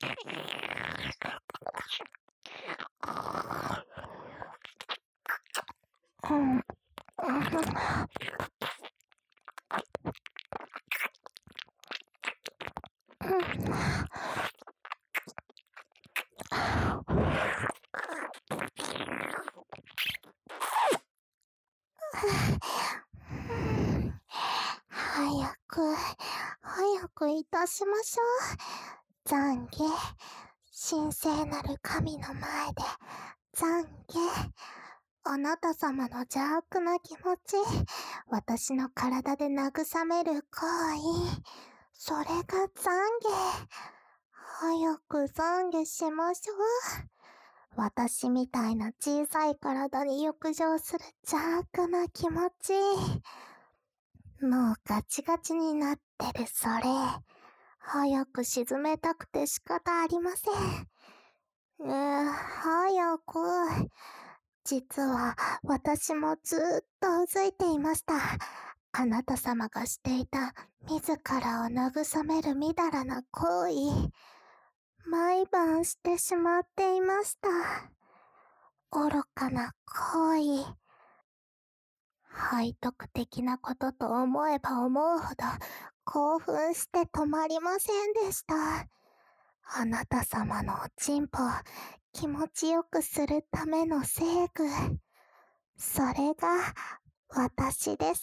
早くいたしましょう。懺悔。神聖なる神の前で懺悔。あなた様の邪悪な気持ち、私の体で慰める行為、それが懺悔。早く懺悔しましょう。私みたいな小さい体に浴場する邪悪な気持ち。もうガチガチになってるそれ。早く沈めたくて仕方ありません。早く。実は私もずーっとうずいていました。あなた様がしていた自らを慰めるみだらな行為。毎晩してしまっていました。愚かな行為。背徳的なことと思えば思うほど興奮して止まりませんでした。あなた様のおちんぽを気持ちよくするための聖具。それが私です。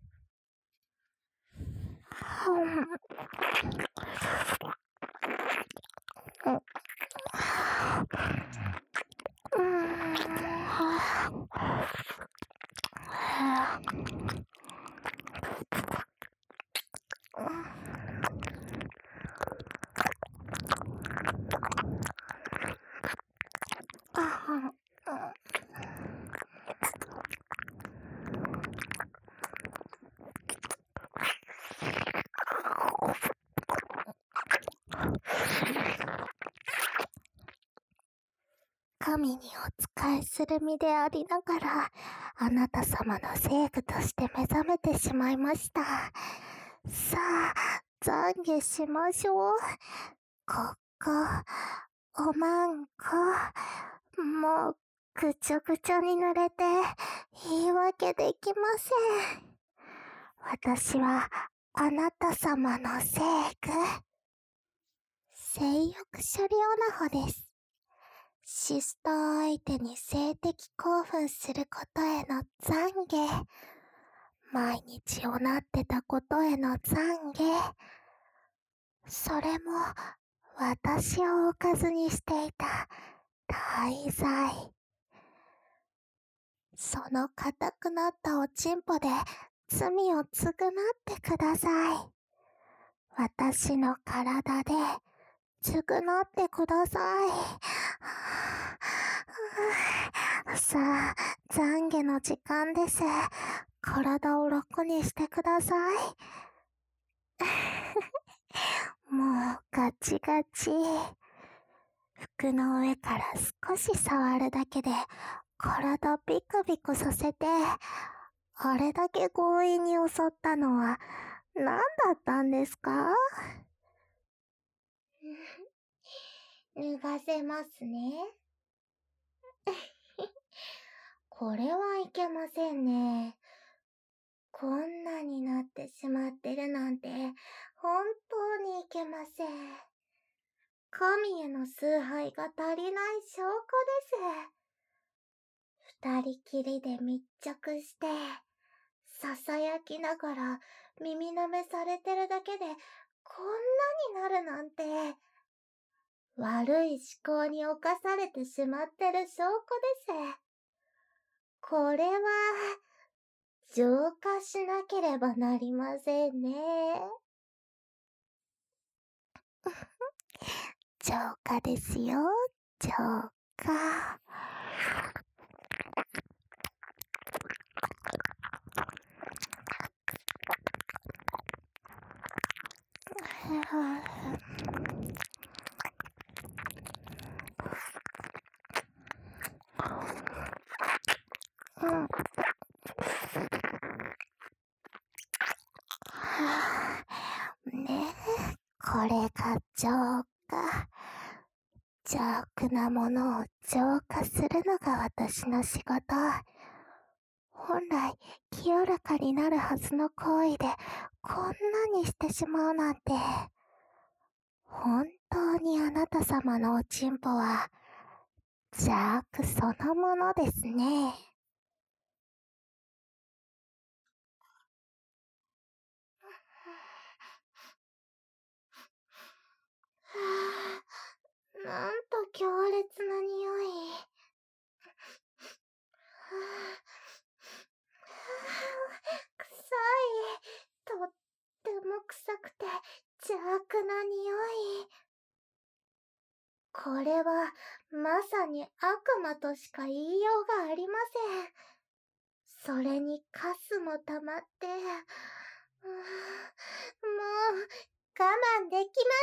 神にお仕えする身でありながら、あなた様の聖具として目覚めてしまいました。さあ、懺悔しましょう。ここ、おまんこ、もうぐちょぐちょに濡れて言い訳できません。私はあなた様の聖具、性欲処理オナホです。シスター相手に性的興奮することへの懺悔。毎日をなってたことへの懺悔。それも私をおかずにしていた大罪。その硬くなったおちんぽで罪を償ってください。私の体で償ってください。さあ、懺悔の時間です。体を楽にしてください。もうガチガチ。服の上から少し触るだけで体ビクビクさせて、あれだけ強引に襲ったのは何だったんですか？脱がせますね。これはいけませんね。こんなになってしまってるなんて本当にいけません。神への崇拝が足りない証拠です。二人きりで密着して、囁きながら耳舐めされてるだけでこんなになるなんて、悪い思考に侵されてしまってる証拠です。これは、浄化しなければなりませんね。浄化ですよ、浄化。ねえ、これが浄化。 邪悪なものを浄化するのが私の仕事。本来清らかになるはずの行為でこんなにしてしまうなんて。本当にあなた様のおちんぽは邪悪そのものですね。なんと強烈な匂い。臭い。とっても臭くて邪悪な匂い。これはまさに悪魔としか言いようがありません。それにカスも溜まって、もう我慢できま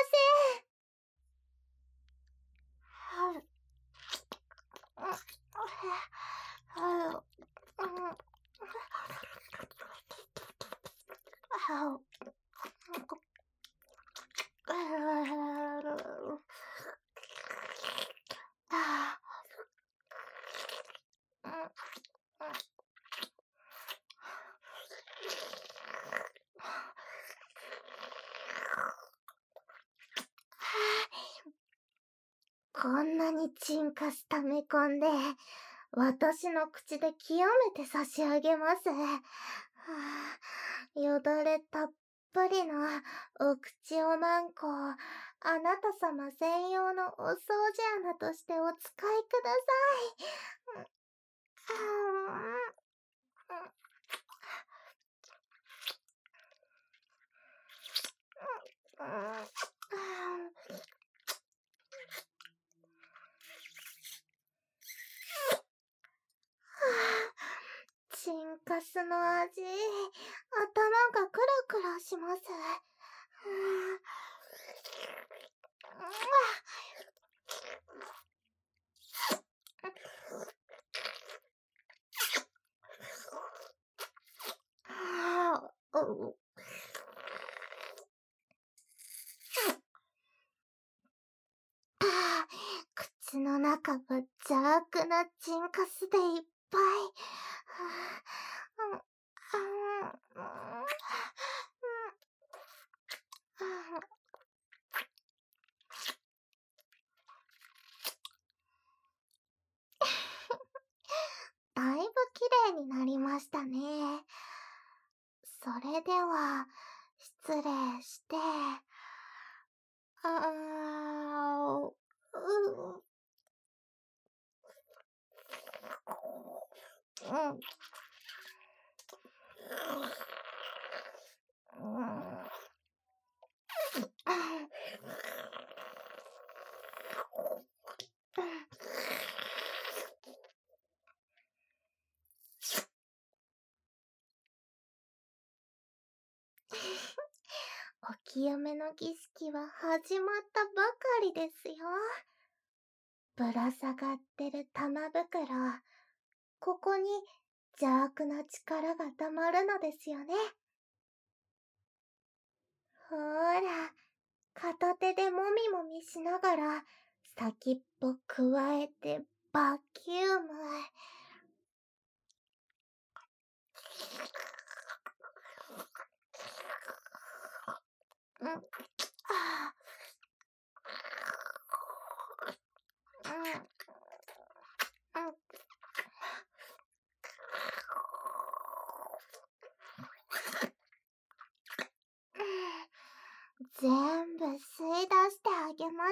せん。こんなにチンカス溜め込んで、私の口で清めて差し上げます。よだれたっぷりのお口おまんこをあなた様専用のお掃除穴としてお使いください。チンカスの味、頭がクラクラします。口の中が邪悪なチンカスでいっぱい。だいぶ綺麗になりましたね。それでは、失礼して、お清めの儀式は始まったばかりですよ。ぶら下がってる玉袋、ここに邪悪な力が溜まるのですよね。ほーら、片手でもみもみしながら、先っぽくわえてバキューム。全部吸い出してあげます。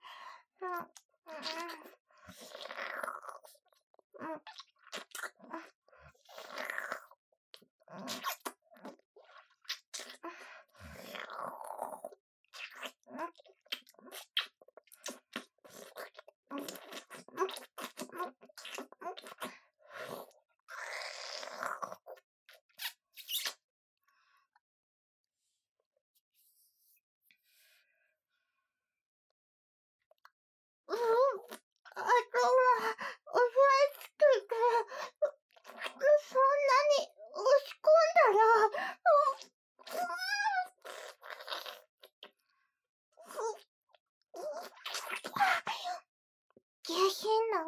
あとは、おしつけて、そんなに押し込んだら、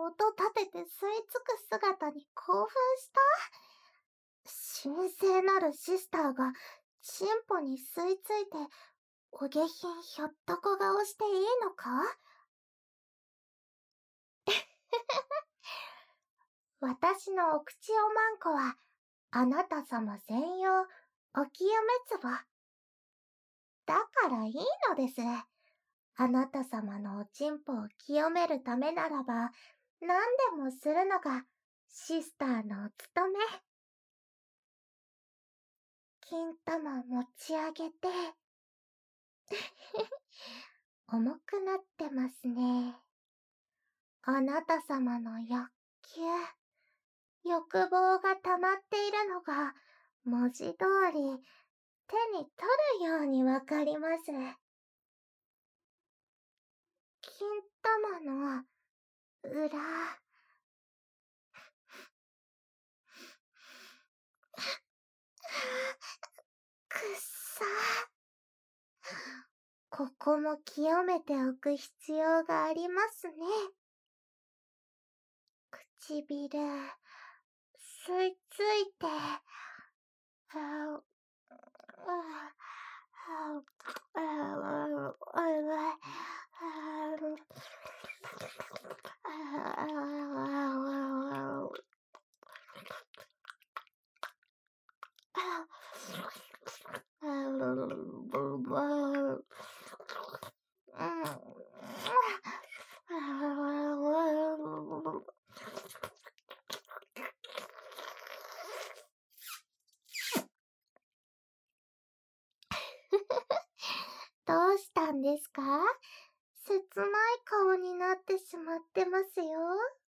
音立てて吸い付く姿に興奮した。神聖なるシスターがチンポに吸い付いてお下品ひょっとこ顔していいのか？私のお口おまんこはあなた様専用お清め壺。だからいいのです。あなた様のおちんぽを清めるためならば何でもするのがシスターのお務め。金玉持ち上げて重くなってますね。あなた様の欲求、欲望が溜まっているのが文字通り手に取るようにわかります。金玉の裏、くっさ。ここも清めておく必要がありますね。唇、吸い付いて、どうしたんですか？切ない顔になってしまってますよ。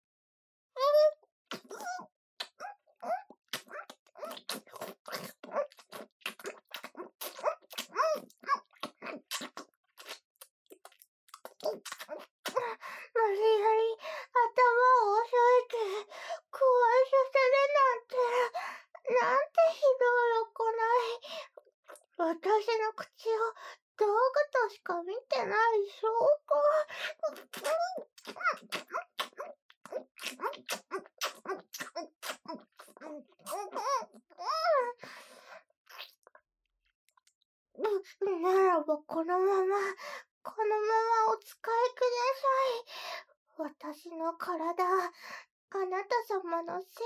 無理やり頭を押さえて壊させるなんて、なんてひどい行い。私の口を道具としか見てない証拠。ならばこのままお使いください。私の体、あなた様の聖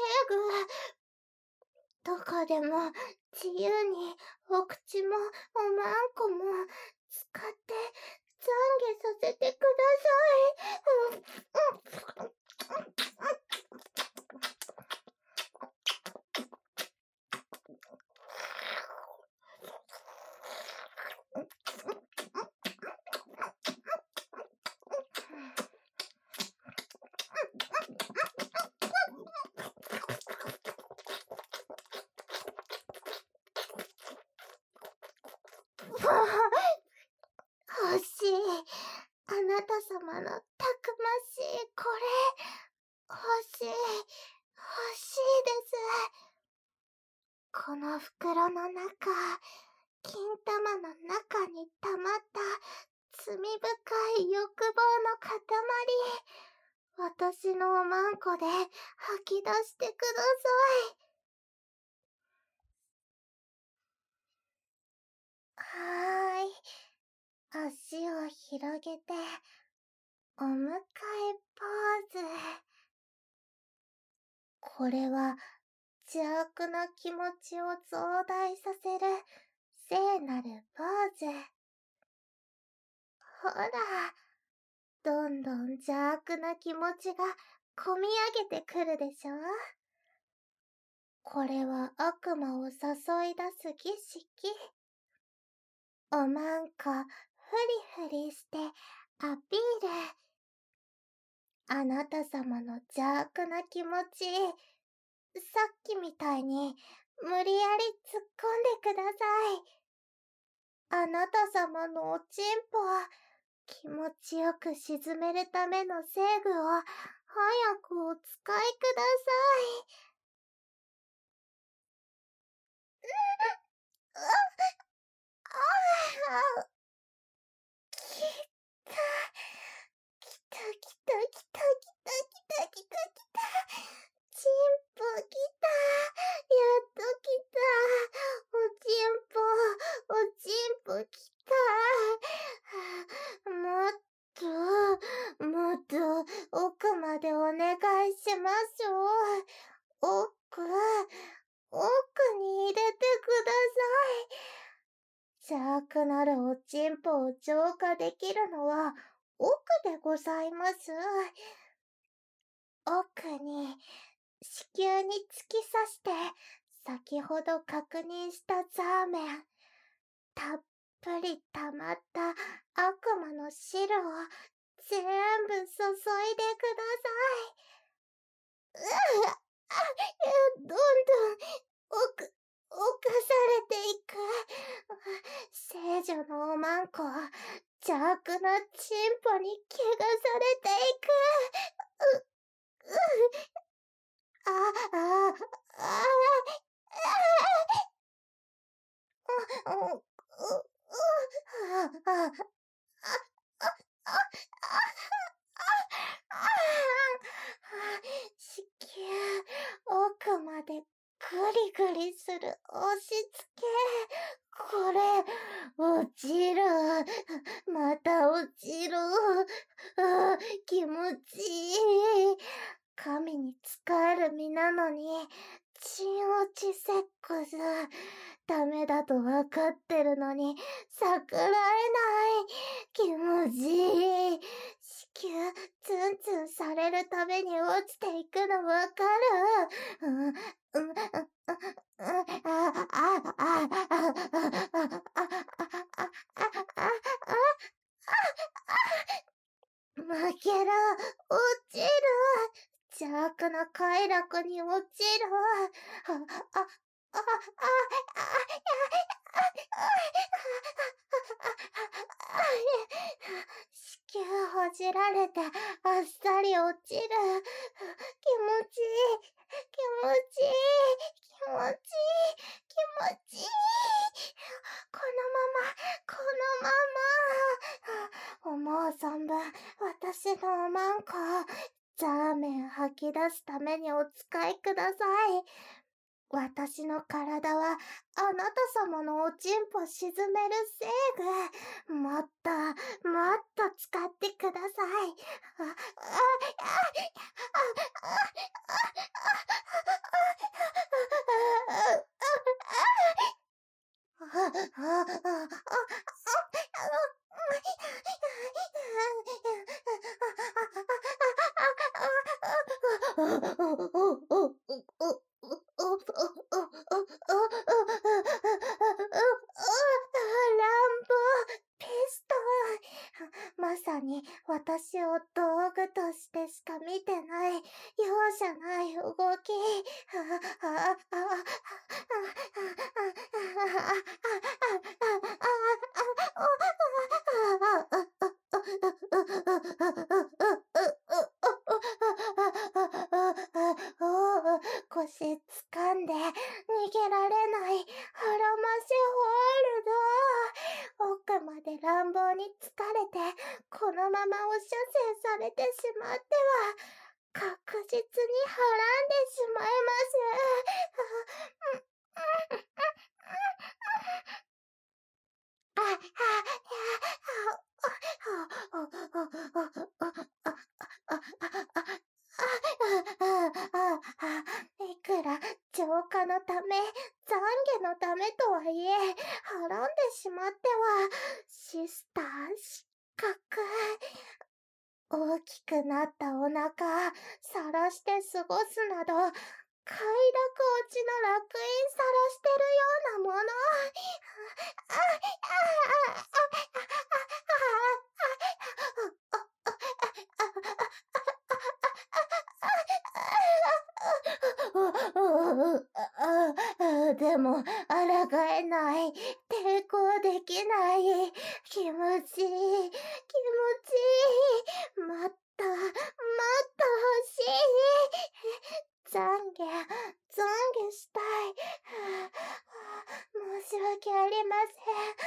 具。どこでも自由にお口もおまんこも使って懺悔させてください。欲しい。あなた様のたくましいこれ。欲しい。欲しいです。この袋の中、金玉の中に溜まった罪深い欲望の塊。私のおまんこで吐き出してください。はーい。足を広げて、お迎えポーズ。これは邪悪な気持ちを増大させる聖なるポーズ。ほら、どんどん邪悪な気持ちがこみ上げてくるでしょ。これは悪魔を誘い出す儀式。おまんこ、フリフリしてアピール。あなた様の邪悪な気持ち、さっきみたいに無理やり突っ込んでください。あなた様のおちんぽ、気持ちよく沈めるための聖具を早くお使いください。きた。きたきたきたきたきたきくなるおちんぽを浄化できるのは奥でございます。奥に子宮に突き刺して先ほど確認したザーメン、たっぷり溜まった悪魔の汁を全部注いでください。どんどん侵されていく。聖女のおまんこは邪悪なチンポに汚されていく。あ、あ、あ、あ、あ、う、う、う、あ、子宮、奥までグリグリする押し付け。これ、落ちる。また落ちる。気持ちいい。神に仕える身なのに、チン落ちセックス。ダメだとわかってるのに、逆らえない。気持ちいい。子宮、ツンツンされるたびに落ちていくのわかる。負ける、落ちる。邪悪な快楽に落ちる。子宮ほじられてあっさり落ちる。気持ちいい、気持ちいい、気持ちいい、気持ちいい。このまま、思う存分、私のおまんこを、ザーメン吐き出すためにお使いください。私の体は、あなた様のおちんぽ沈めるセーグ。もっと、もっと使ってください。ペスト。まさに私を道具としてしか見てない容赦ない動き。腰掴んで逃げられないハラマシホールド。奥まで乱暴に疲れてこのままお射精されてしまっては確実にはらんでしまいます。いくら浄化のため、懺悔のためとはいえ、はらんでしまっては、シスター失格。大きくなったお腹、晒して過ごすなど、快楽落ちの楽園晒してるようなもの。でも、抗えない。抵抗できない。気持ちいい。気持ちいい。もっと、もっと欲しい。懺悔、懺悔したい。申し訳ありません。申し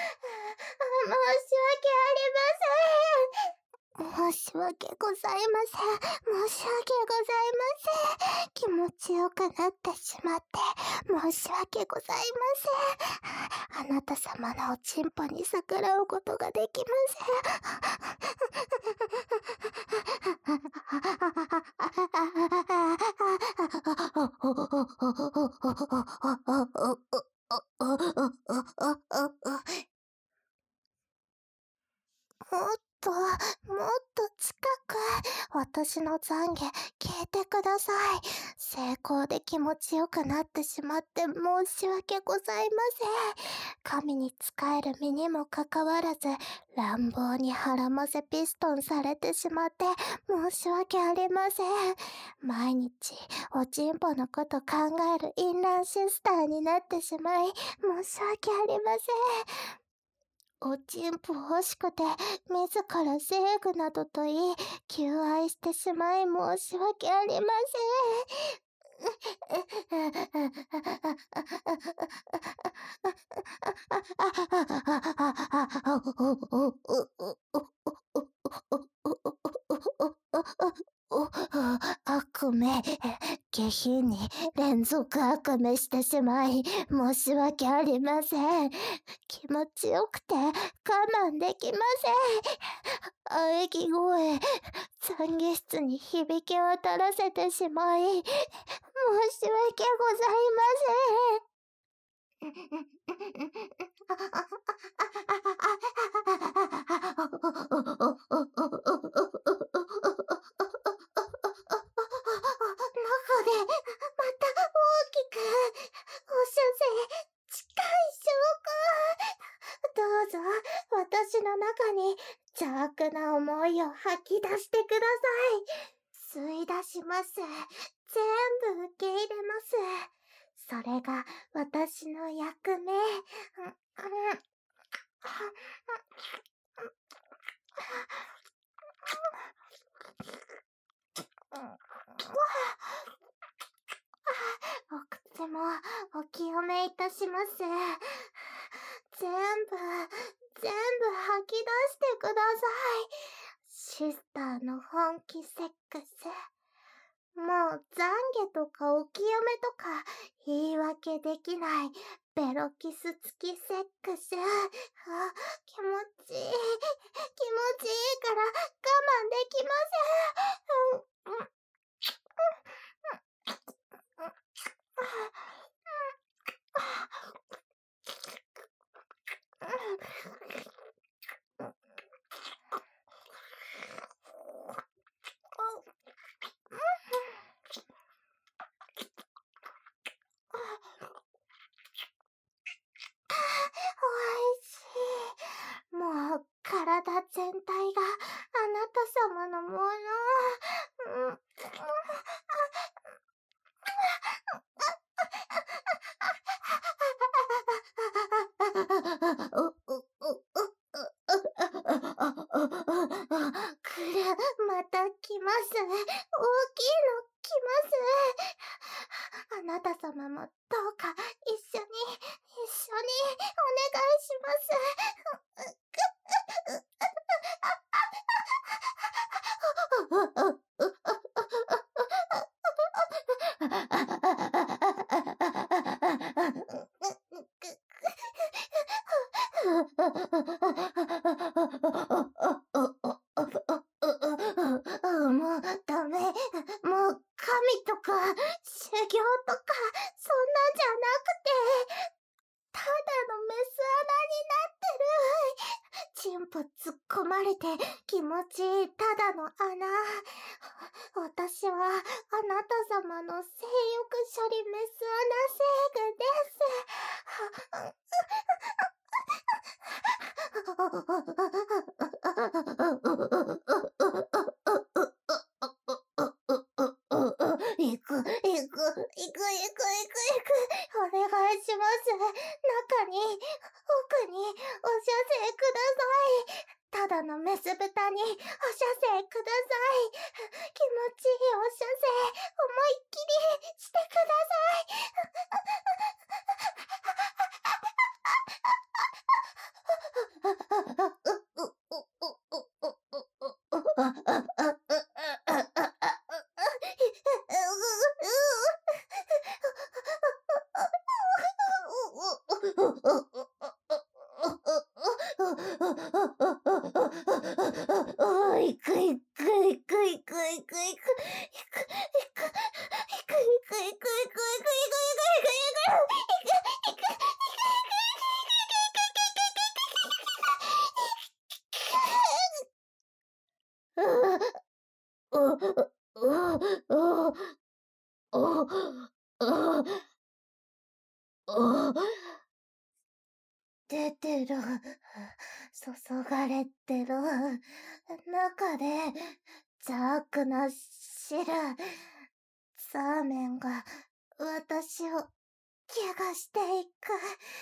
訳ありません。申し訳ございません。申し訳ございません。気持ちよくなってしまって、申し訳ございません。あなた様のおちんぽに逆らうことができません。 私の懺悔聞いてください。成功で気持ちよくなってしまって申し訳ございません。神に仕える身にもかかわらず、乱暴に腹ませピストンされてしまって申し訳ありません。毎日おちんぽのこと考えるインランシスターになってしまい申し訳ありません。おちんぽ欲しくて自らセーグなどと言い求愛してしまい申し訳ありません。悪夢、下品に連続悪夢してしまい申し訳ありません。気持ちよくて我慢できません。喘ぎ声、懺悔室に響き渡らせてしまい申し訳ございません。中でまた大きく放射線近い証拠。どうぞ私の中に邪悪な思いを吐き出してください。吸い出します。全部受け入れます。それが私の役目。お口もお清めいたします。全部吐き出してください。シスターの本気セックス。もう懺悔とかお清めとか言い訳できないベロキス付きセックス。気持ちいい。気持ちいいから我慢できません。もう体全体があなた様のもの。また来ます。大きいの来ます。あなた様もどうか一緒にお願いします。もうダメ。もう神とか修行とかそんなんじゃなくて、ただのメス穴になってる。チンポ突っ込まれて気持ちいいただの穴。私はあなた様の性欲処理メス穴セーグです。行く。お願いします。中に、奥に、お射精ください。ただのメス豚に、お射精ください。気持ちいいお射精、思いっきりしてください。 出てる。注がれてる。中で、邪悪な汁。ザーメンが、私を、怪我していく。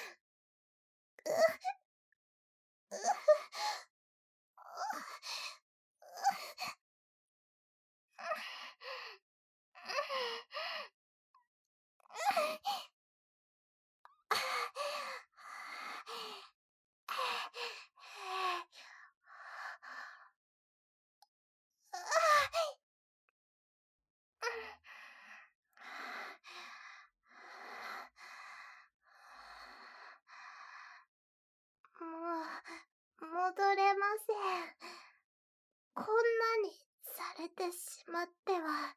もう、戻れません。こんなにされてしまっては。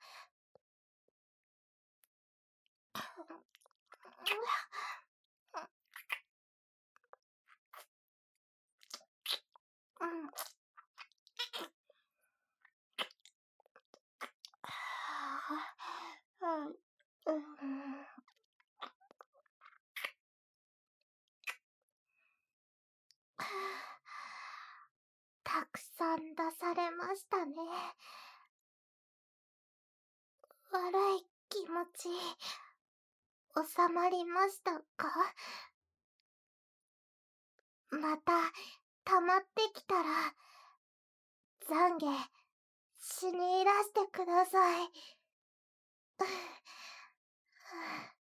たくさん出されましたね。悪い気持ち、収まりましたか？また、溜まってきたら、懺悔、死に入らしてください。